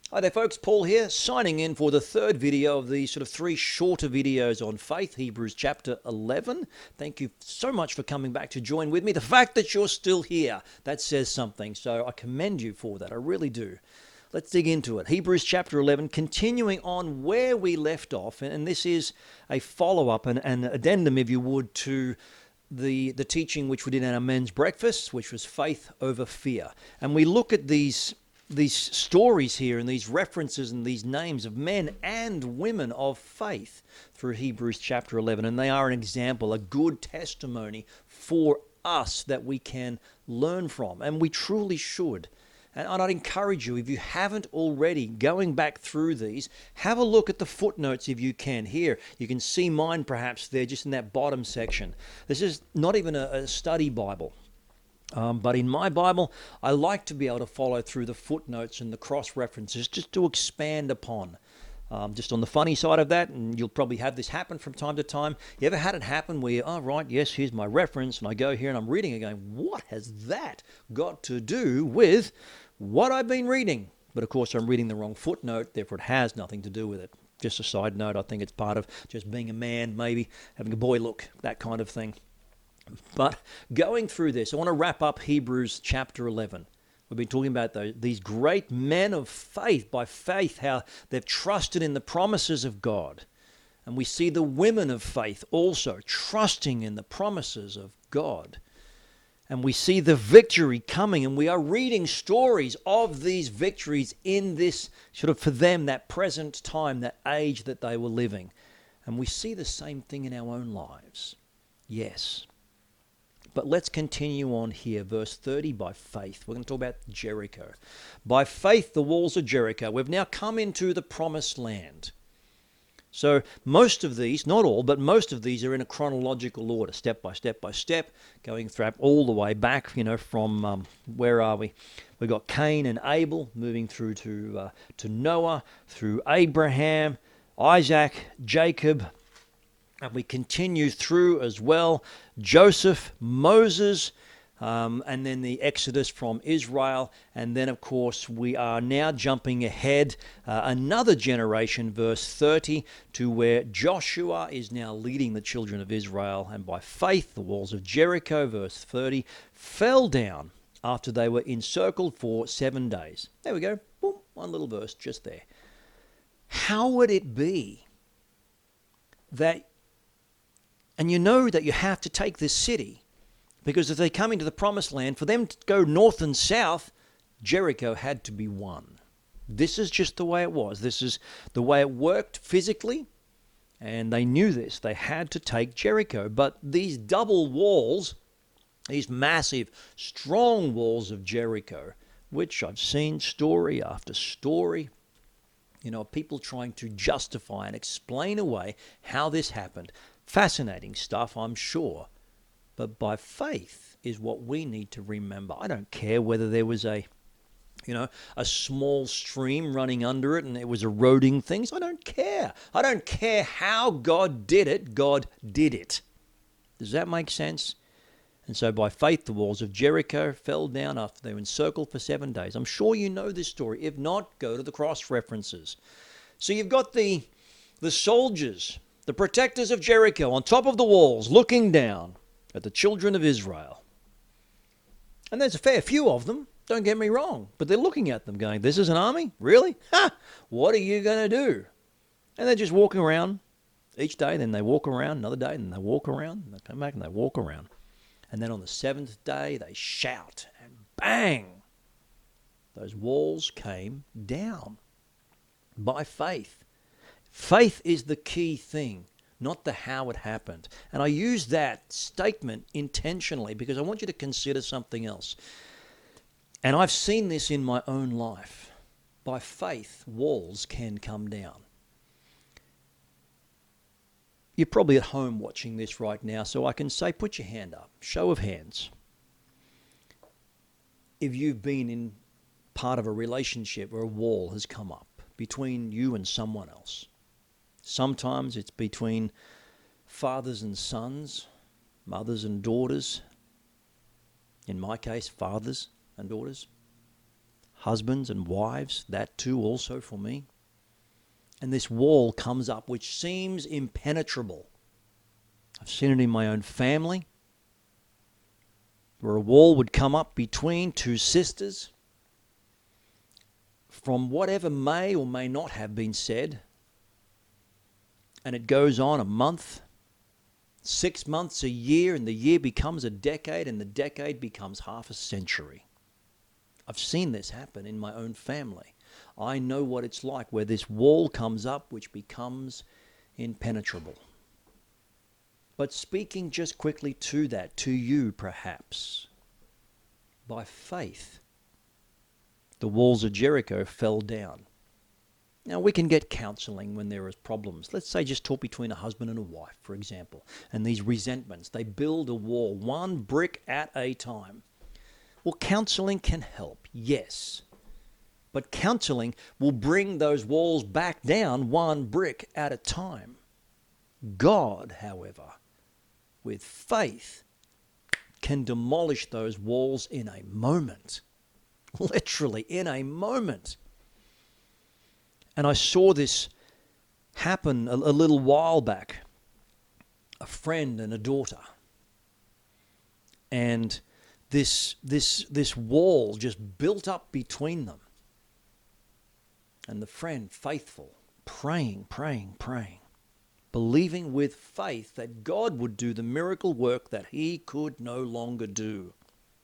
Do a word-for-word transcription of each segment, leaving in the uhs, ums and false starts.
Hi there folks, Paul here, signing in for the third video of these sort of three shorter videos on faith, Hebrews chapter eleven. Thank you so much for coming back to join with me. The fact that you're still here, that says something, so I commend you for that, I really do. Let's dig into it. Hebrews chapter eleven, continuing on where we left off, and this is a follow-up, an, an addendum, if you would, to the, the teaching which we did at our men's breakfast, which was faith over fear. And we look at these these stories here and these references and these names of men and women of faith through Hebrews chapter eleven. And they are an example, a good testimony for us that we can learn from. And we truly should. And I'd encourage you, if you haven't already, going back through these, have a look at the footnotes if you can. Here, you can see mine perhaps there just in that bottom section. This is not even a, a study Bible. Um, but in my Bible, I like to be able to follow through the footnotes and the cross-references just to expand upon. Um, just on the funny side of that, and you'll probably have this happen from time to time. You ever had it happen where, you, oh, right, yes, here's my reference, and I go here and I'm reading it going, what has that got to do with what I've been reading? But of course, I'm reading the wrong footnote, therefore it has nothing to do with it. Just a side note, I think it's part of just being a man, maybe having a boy look, that kind of thing. But going through this, I want to wrap up Hebrews chapter eleven. We've been talking about those, these great men of faith, by faith, how they've trusted in the promises of God. And we see the women of faith also trusting in the promises of God. And we see the victory coming, and we are reading stories of these victories in this, sort of for them, that present time, that age that they were living. And we see the same thing in our own lives. Yes. But let's continue on here, verse thirty, by faith. We're going to talk about Jericho. By faith, the walls of Jericho. We've now come into the promised land. So most of these, not all, but most of these are in a chronological order, step by step by step, going through all the way back, you know, from, um, where are we? We've got Cain and Abel, moving through to, uh, to Noah, through Abraham, Isaac, Jacob, and we continue through as well Joseph, Moses, um, and then the Exodus from Israel. And then, of course, we are now jumping ahead uh, another generation, verse thirty, to where Joshua is now leading the children of Israel. And by faith, the walls of Jericho, verse thirty, fell down after they were encircled for seven days. There we go. Boom, one little verse just there. How would it be that... And you know that you have to take this city, because if they come into the promised land, for them to go north and south, Jericho had to be won. This is just the way it was. This is the way it worked physically, and they knew this. They had to take Jericho. But these double walls, these massive, strong walls of Jericho, which I've seen story after story, you know, people trying to justify and explain away how this happened. Fascinating stuff, I'm sure. But by faith is what we need to remember. I don't care whether there was a, you know, a small stream running under it and it was eroding things. I don't care. I don't care how God did it. God did it. Does that make sense? And so by faith, the walls of Jericho fell down after they were encircled for seven days. I'm sure you know this story. If not, go to the cross references. So you've got the, the soldiers, the protectors of Jericho on top of the walls, looking down at the children of Israel. And there's a fair few of them, don't get me wrong, but they're looking at them going, this is an army? Really? Ha! What are you going to do? And they're just walking around each day, then they walk around another day, and they walk around, and they come back and they walk around. And then on the seventh day, they shout, and bang! Those walls came down by faith. Faith is the key thing, not the how it happened. And I use that statement intentionally because I want you to consider something else. And I've seen this in my own life. By faith, walls can come down. You're probably at home watching this right now, so I can say, put your hand up. Show of hands. If you've been in part of a relationship where a wall has come up between you and someone else. Sometimes it's between fathers and sons, mothers and daughters. In my case, fathers and daughters. husbands and wives, that too also for me. And this wall comes up which seems impenetrable. I've seen it in my own family, where a wall would come up between two sisters from whatever may or may not have been said, and it goes on a month, six months, a year, and the year becomes a decade, and the decade becomes half a century. I've seen this happen in my own family. I know what it's like where this wall comes up which becomes impenetrable. But speaking just quickly to that, to you perhaps, by faith, the walls of Jericho fell down. Now, we can get counseling when there is problems. Let's say just talk between a husband and a wife, for example, and these resentments. They build a wall, one brick at a time. Well, counseling can help, yes. But counseling will bring those walls back down one brick at a time. God, however, with faith, can demolish those walls in a moment. Literally, in a moment. And I saw this happen a, a little while back. A friend and a daughter. And this, this, this wall just built up between them. And the friend, faithful, praying, praying, praying, believing with faith that God would do the miracle work that he could no longer do.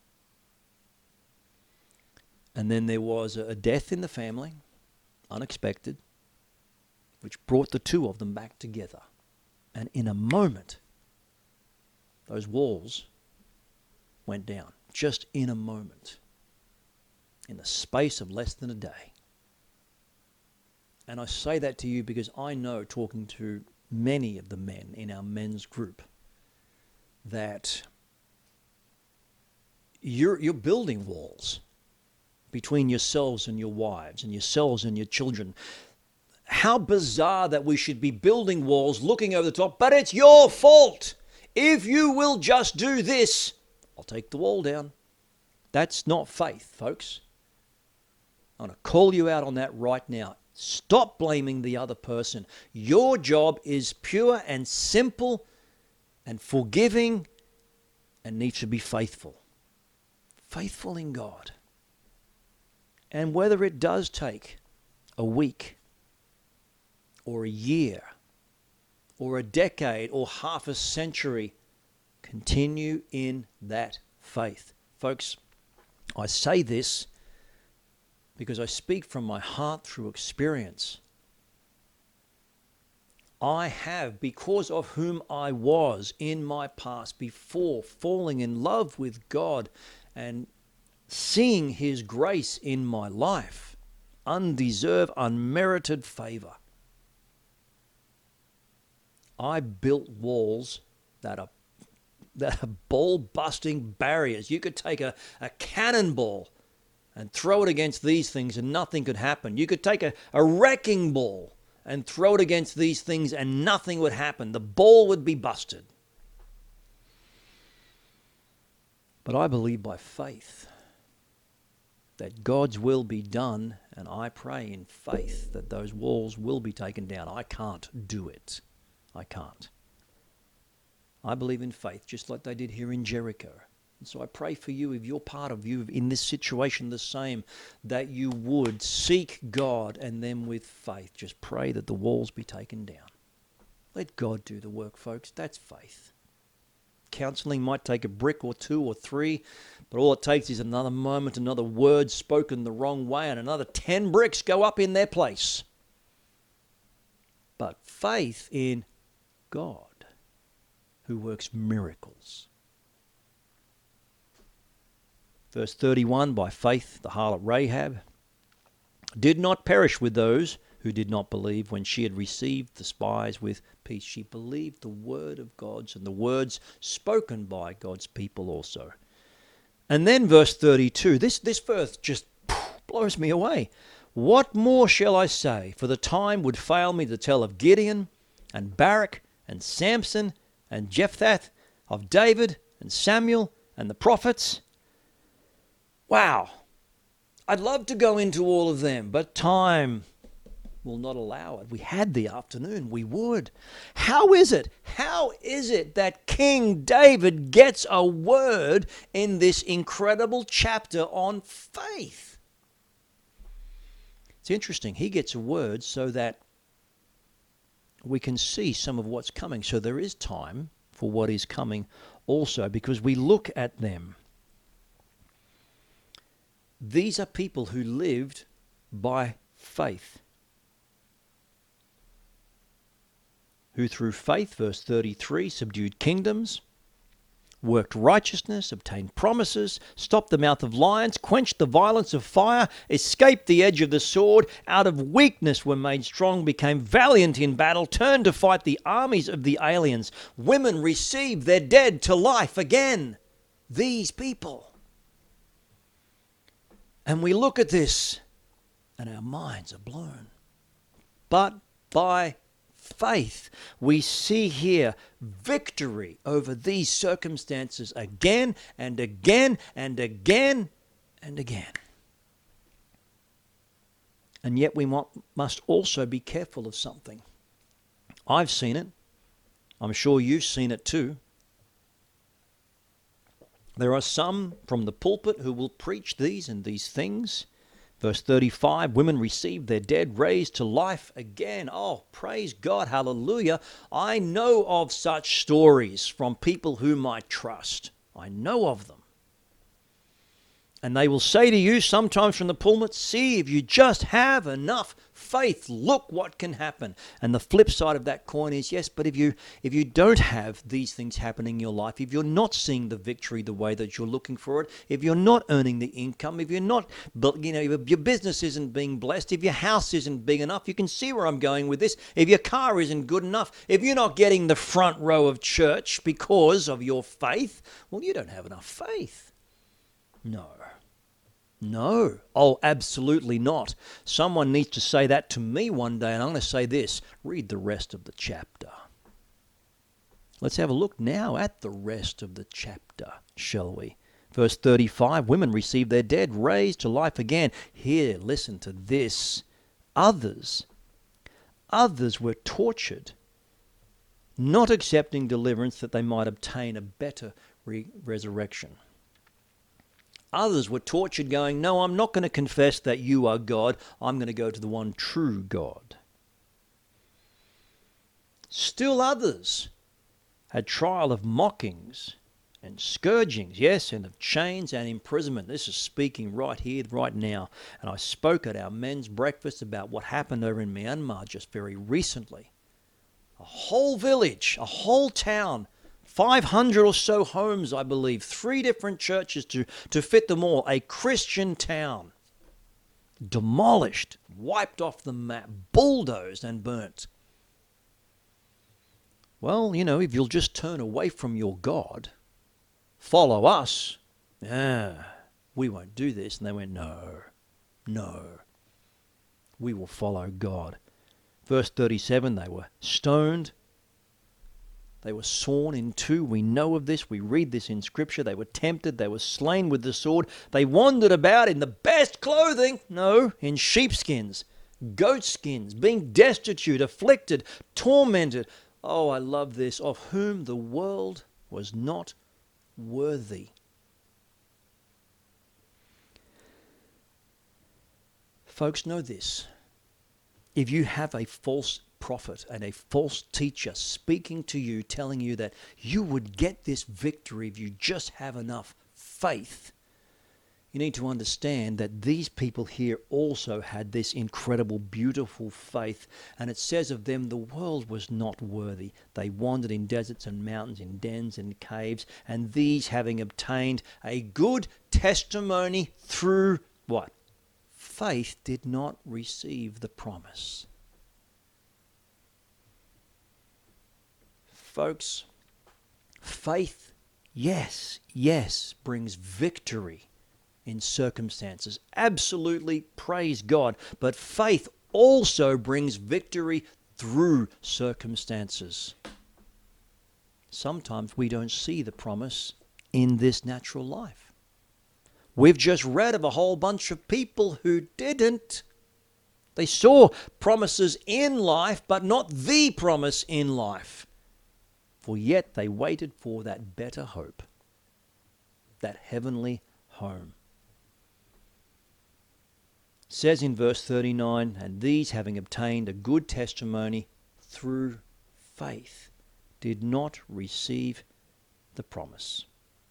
And then there was a death in the family, unexpected, which brought the two of them back together. And in a moment, those walls went down. Just in a moment. In the space of less than a day. And I say that to you because I know, talking to many of the men in our men's group, that you're, you're building walls between yourselves and your wives and yourselves and your children. How bizarre that we should be building walls looking over the top, but it's your fault. If you will just do this, I'll take the wall down. That's not faith, folks. I'm going to call you out on that right now. Stop blaming the other person. Your job is pure and simple and forgiving and needs to be faithful. Faithful in God. And whether it does take a week or a year or a decade or half a century, continue in that faith. Folks, I say this because I speak from my heart through experience. I have, because of whom I was in my past before falling in love with God and seeing his grace in my life, undeserved, unmerited favor. I built walls that are that are ball-busting barriers. You could take a, a cannonball and throw it against these things and nothing could happen. You could take a, a wrecking ball and throw it against these things and nothing would happen. The ball would be busted. But I believe by faith that God's will be done, and I pray in faith that those walls will be taken down. I can't do it. I can't. I believe in faith, just like they did here in Jericho. And so I pray for you, if you're part of you in this situation the same, that you would seek God and then with faith just pray that the walls be taken down. Let God do the work, folks. That's faith. Counseling might take a brick or two or three, but all it takes is another moment, another word spoken the wrong way, and another ten bricks go up in their place. But faith in God, who works miracles. Verse thirty-one, by faith the harlot Rahab did not perish with those who did not believe when she had received the spies with peace. She believed the word of God's and the words spoken by God's people also. And then verse thirty-two, this, this verse just blows me away. What more shall I say? For the time would fail me to tell of Gideon and Barak and Samson and Jephthah, of David and Samuel and the prophets. Wow. I'd love to go into all of them, but time will not allow it. We had the afternoon, we would. How is it? How is it that King David gets a word in this incredible chapter on faith? It's interesting. He gets a word so that we can see some of what's coming. So there is time for what is coming also, because we look at them. These are people who lived by faith, who through faith, verse thirty-three, subdued kingdoms, worked righteousness, obtained promises, stopped the mouth of lions, quenched the violence of fire, escaped the edge of the sword, out of weakness were made strong, became valiant in battle, turned to fight the armies of the aliens. Women received their dead to life again. These people. And we look at this and our minds are blown. But by faith, we see here victory over these circumstances again and again and again and again. And yet we must also be careful of something. I've seen it. I'm sure you've seen it too. There are some from the pulpit who will preach these and these things. Verse thirty-five, women received their dead raised to life again. Oh, praise God, hallelujah. I know of such stories from people whom I trust. I know of them. And they will say to you sometimes from the pulpit, see, if you just have enough faith, look what can happen. And the flip side of that coin is, yes, but if you if you don't have these things happening in your life, if you're not seeing the victory the way that you're looking for it, if you're not earning the income, if you're not, you know, if your business isn't being blessed, if your house isn't big enough, you can see where I'm going with this, if your car isn't good enough, if you're not getting the front row of church because of your faith, well, you don't have enough faith. No. No. Oh, absolutely not. Someone needs to say that to me one day, and I'm going to say this. Read the rest of the chapter. Let's have a look now at the rest of the chapter, shall we? Verse thirty-five, women received their dead raised to life again. Here, listen to this. Others, others were tortured, not accepting deliverance that they might obtain a better re- resurrection. Others were tortured going, no, I'm not going to confess that you are God. I'm going to go to the one true God. Still others had trial of mockings and scourgings, yes, and of chains and imprisonment. This is speaking right here, right now. And I spoke at our men's breakfast about what happened over in Myanmar just very recently. A whole village, a whole town, five hundred or so homes, I believe, three different churches to, to fit them all, a Christian town, demolished, wiped off the map, bulldozed and burnt. Well, you know, if you'll just turn away from your God, follow us, ah, we won't do this. And they went, no, no, we will follow God. Verse thirty-seven, they were stoned. They were sawn in two. We know of this. We read this in Scripture. They were tempted. They were slain with the sword. They wandered about in the best clothing. No, in sheepskins, goatskins, being destitute, afflicted, tormented. Oh, I love this. Of whom the world was not worthy. Folks, know this. If you have a false prophet and a false teacher speaking to you, telling you that you would get this victory if you just have enough faith, you need to understand that these people here also had this incredible, beautiful faith. And it says of them, the world was not worthy. They wandered in deserts and mountains, in dens and caves, and these having obtained a good testimony through what? Faith, did not receive the promise. Folks, faith, yes, yes, brings victory in circumstances. Absolutely, praise God. But faith also brings victory through circumstances. Sometimes we don't see the promise in this natural life. We've just read of a whole bunch of people who didn't. They saw promises in life, but not the promise in life. For yet they waited for that better hope, that heavenly home. It says in verse thirty-nine, and these, having obtained a good testimony through faith, did not receive the promise.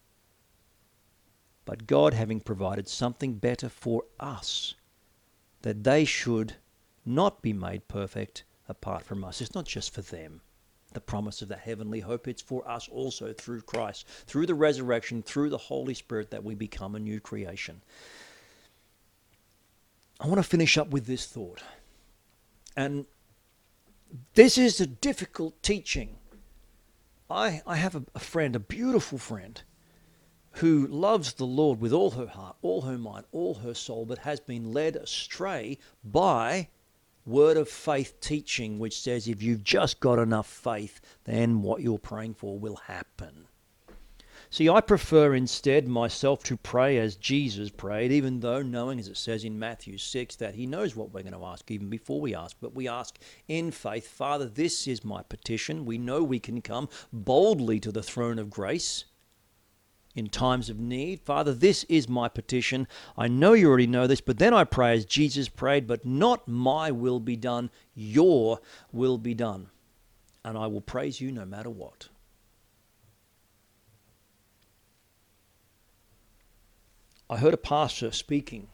But God, having provided something better for us, that they should not be made perfect apart from us. It's not just for them, the promise of the heavenly hope. It's for us also through Christ, through the resurrection, through the Holy Spirit, that we become a new creation. I want to finish up with this thought. And this is a difficult teaching. I, I have a, a friend, a beautiful friend, who loves the Lord with all her heart, all her mind, all her soul, but has been led astray by word of faith teaching, which says if you've just got enough faith, then what you're praying for will happen. See, I prefer instead myself to pray as Jesus prayed, even though knowing, as it says in Matthew six, that he knows what we're going to ask even before we ask. But we ask in faith, Father, this is my petition. We know we can come boldly to the throne of grace in times of need. Father, this is my petition. I know you already know this, but then I pray as Jesus prayed, but not my will be done, your will be done. And I will praise you no matter what. I heard a pastor speaking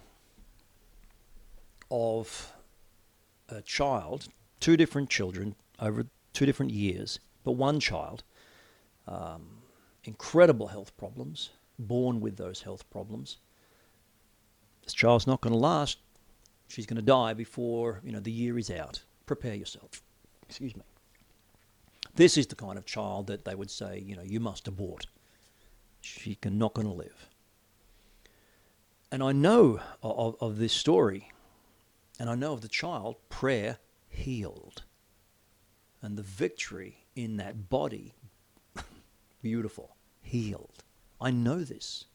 of a child, two different children over two different years, but one child, um, incredible health problems, born with those health problems. This child's not going to last. She's going to die before, you know, the year is out. Prepare yourself. Excuse me. This is the kind of child that they would say, you know, you must abort. She's not going to live. And I know of, of this story, and I know of the child. Prayer healed. And the victory in that body, beautiful, healed. I know this.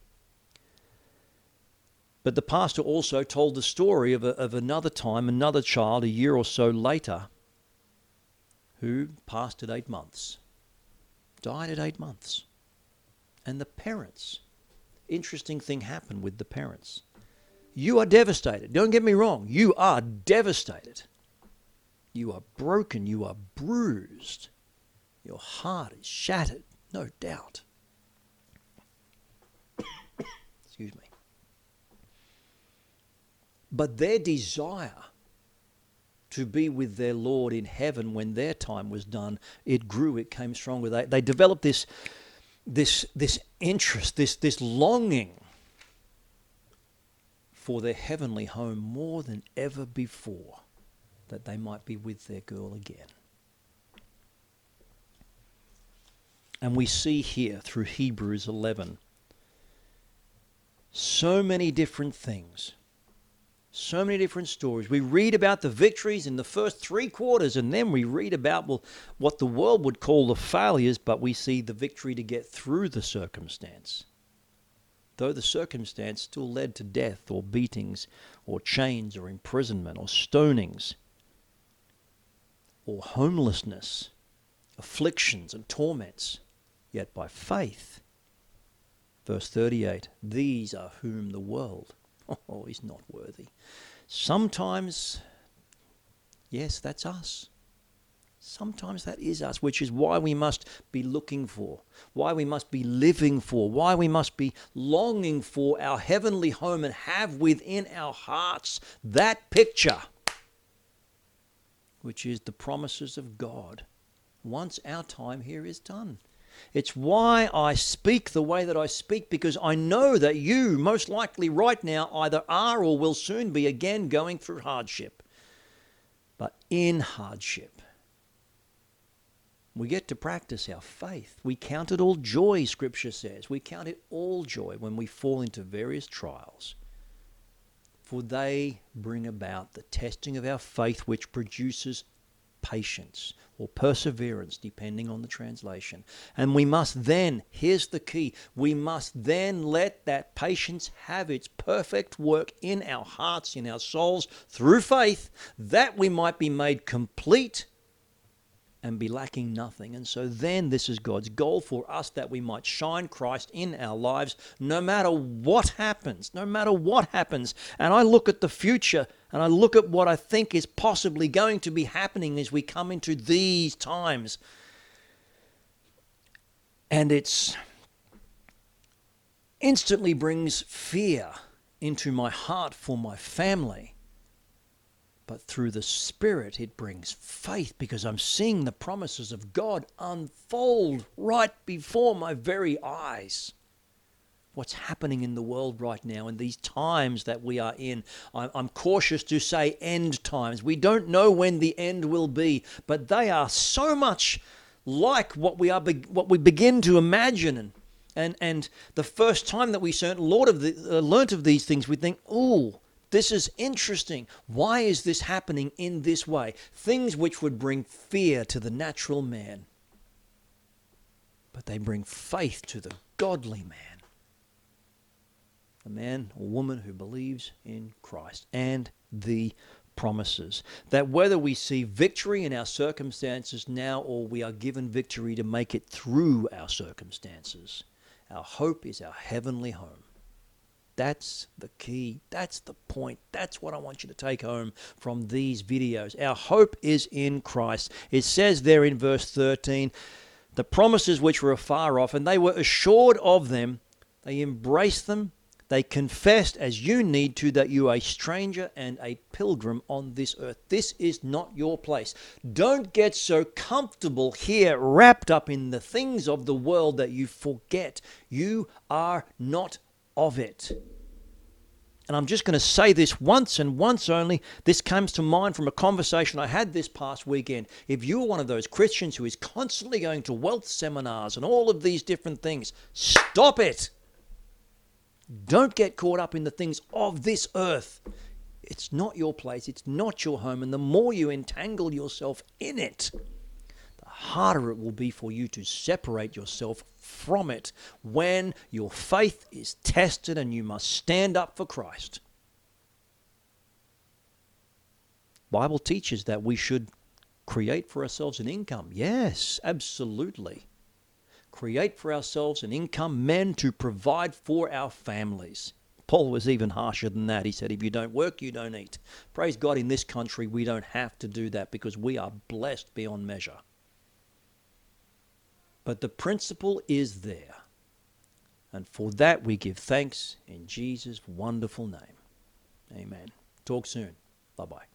But the pastor also told the story of, a, of another time, another child a year or so later, who passed at eight months, died at eight months. And the parents, interesting thing happened with the parents. You are devastated. Don't get me wrong. You are devastated. You are broken. You are bruised. Your heart is shattered, no doubt. Excuse me. But their desire to be with their Lord in heaven when their time was done, it grew, it came stronger. They, they developed this This this interest, this this longing for their heavenly home more than ever before, that they might be with their girl again. And we see here through Hebrews eleven so many different things, so many different stories. We read about the victories in the first three quarters, and then we read about, well, what the world would call the failures, but we see the victory to get through the circumstance. Though the circumstance still led to death or beatings or chains or imprisonment or stonings or homelessness, afflictions and torments, yet by faith. Verse thirty-eight, these are whom the world Oh, he's not worthy. Sometimes, yes, that's us. Sometimes that is us, which is why we must be looking for, why we must be living for, why we must be longing for our heavenly home and have within our hearts that picture, which is the promises of God once our time here is done. It's why I speak the way that I speak, because I know that you, most likely right now, either are or will soon be again going through hardship. But in hardship, we get to practice our faith. We count it all joy, Scripture says. We count it all joy when we fall into various trials, for they bring about the testing of our faith, which produces patience or perseverance, depending on the translation. And we must then, here's the key, we must then let that patience have its perfect work in our hearts, in our souls, through faith, that we might be made complete and be lacking nothing. And so then this is God's goal for us, that we might shine Christ in our lives no matter what happens, no matter what happens. And I look at the future and I look at what I think is possibly going to be happening as we come into these times. And it's instantly brings fear into my heart for my family. But through the Spirit, it brings faith, because I'm seeing the promises of God unfold right before my very eyes. What's happening in the world right now, in these times that we are in, I'm cautious to say end times. We don't know when the end will be, but they are so much like what we are, what we begin to imagine. And and the first time that we Lord of the, uh, learnt of these things, we think, oh, this is interesting. Why is this happening in this way? Things which would bring fear to the natural man. But they bring faith to the godly man. The man or woman who believes in Christ and the promises. That whether we see victory in our circumstances now, or we are given victory to make it through our circumstances, our hope is our heavenly home. That's the key. That's the point. That's what I want you to take home from these videos. Our hope is in Christ. It says there in verse thirteen, the promises which were afar off, and they were assured of them, they embraced them, they confessed, as you need to, that you are a stranger and a pilgrim on this earth. This is not your place. Don't get so comfortable here, wrapped up in the things of the world, that you forget you are not of it. And I'm just going to say this once and once only. This comes to mind from a conversation I had this past weekend. If you're one of those Christians who is constantly going to wealth seminars and all of these different things, stop it. Don't get caught up in the things of this earth. It's not your place. It's not your home. And the more you entangle yourself in it, the harder it will be for you to separate yourself from it when your faith is tested and you must stand up for Christ. The Bible teaches that we should create for ourselves an income. Yes, absolutely. Create for ourselves an income, men to provide for our families. Paul was even harsher than that. He said, if you don't work, you don't eat. Praise God, in this country, we don't have to do that because we are blessed beyond measure. But the principle is there. And for that we give thanks in Jesus' wonderful name. Amen. Talk soon. Bye-bye.